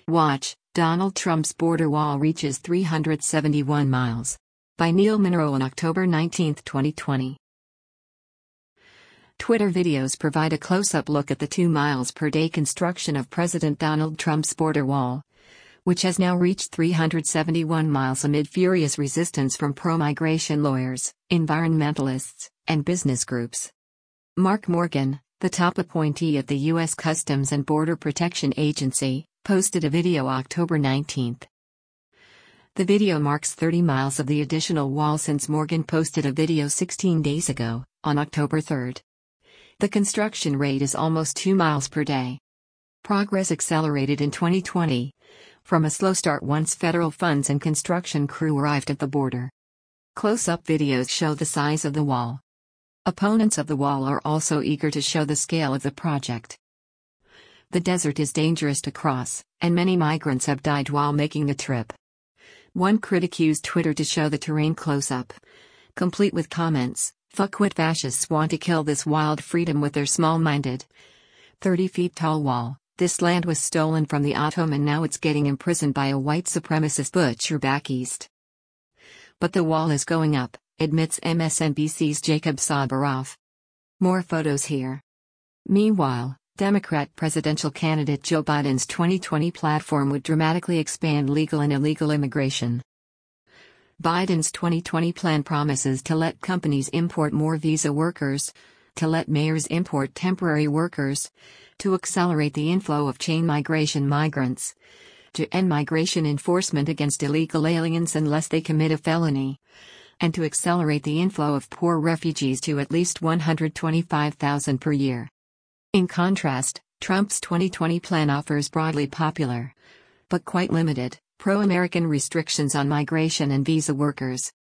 Watch, Donald Trump's border wall reaches 371 miles. By Neil Monroe on October 19, 2020. Twitter videos provide a close-up look at the 2 miles per day construction of President Donald Trump's border wall, which has now reached 371 miles amid furious resistance from pro-migration lawyers, environmentalists, and business groups. Mark Morgan, the top appointee at the U.S. Customs and Border Protection Agency, posted a video October 19. The video marks 30 miles of the additional wall since Morgan posted a video 16 days ago, on October 3. The construction rate is almost 2 miles per day. Progress accelerated in 2020, from a slow start once federal funds and construction crew arrived at the border. Close-up videos show the size of the wall. Opponents of the wall are also eager to show the scale of the project. The desert is dangerous to cross, and many migrants have died while making the trip. One critic used Twitter to show the terrain close-up, complete with comments, "Fuckwit fascists want to kill this wild freedom with their small-minded 30 feet tall wall. This land was stolen from the Ottoman, now it's getting imprisoned by a white supremacist butcher back east." But the wall is going up, admits MSNBC's Jacob Sabaroff. More photos here. Meanwhile, Democrat presidential candidate Joe Biden's 2020 platform would dramatically expand legal and illegal immigration. Biden's 2020 plan promises to let companies import more visa workers, to let mayors import temporary workers, to accelerate the inflow of chain migration migrants, to end migration enforcement against illegal aliens unless they commit a felony, and to accelerate the inflow of poor refugees to at least 125,000 per year. In contrast, Trump's 2020 plan offers broadly popular, but quite limited, pro-American restrictions on migration and visa workers.